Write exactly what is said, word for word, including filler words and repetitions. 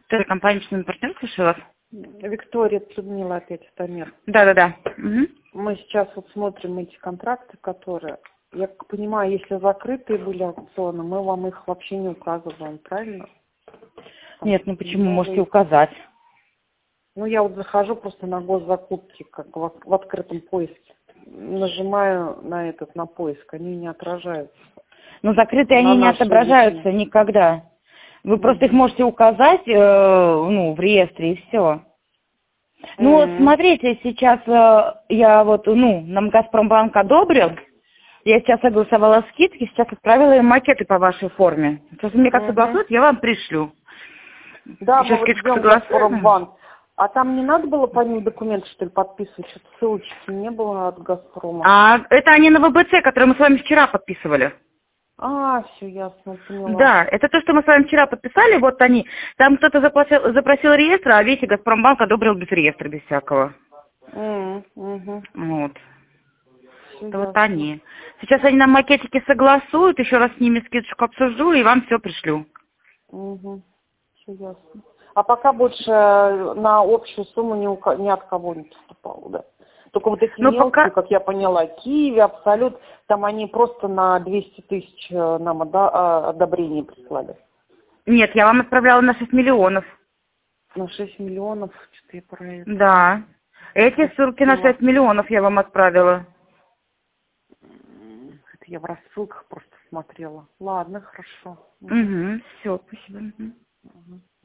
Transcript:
Телекомпания «Ночной партнер», слушаю вас. Виктория, Людмила опять, Тамир. Да-да-да. Угу. Мы сейчас вот смотрим эти контракты, которые, я как понимаю, если закрытые были аукционы, мы вам их вообще не указываем, правильно? Там Нет, ну почему новые. можете указать? Ну, я вот захожу просто на госзакупки, как в, в открытом поиске. Нажимаю на этот, на поиск, они не отражаются. Ну, закрытые На они не наши отображаются личные. никогда. Вы Мгм. просто их можете указать, э, ну, в реестре, и все. Ну, вот М. смотрите, сейчас э, я вот, ну, нам Газпромбанк одобрил. Я сейчас согласовала скидки, сейчас отправила им макеты по вашей форме. Сейчас мне как Мгм. согласуют, я вам пришлю. Да, Еще мы вот скидку ждем согласуем? Газпромбанк. А там не надо было по ним документы, что ли, подписывать? Что-то ссылочки не было от Газпрома. А это они на вэ бэ цэ, которые мы с вами вчера подписывали. А, все ясно, поняла. Да, это то, что мы с вами вчера подписали, вот они. Там кто-то заплатил, запросил реестр, а видите, Газпромбанк одобрил без реестра, без всякого. М, мгм. Вот. Все Это вот ясно. они. Сейчас они нам макетики согласуют, еще раз с ними скидочку обсужду и вам все пришлю. Угу. Все ясно. А пока больше э, на общую сумму ни, у ко- ни от кого не поступало, да? Только вот эти Но мелкие, пока... как я поняла, Киви, Абсолют, там они просто на двести тысяч э, нам ода- а, одобрение прислали. Нет, я вам отправляла на шесть миллионов. На шесть миллионов, что-то я про это Да. Эти ссылки на пропустила. шесть миллионов я вам отправила. М, Это я в рассылках просто смотрела. Ладно, хорошо. Мгм. Угу, все, спасибо. Мгм. Мгм.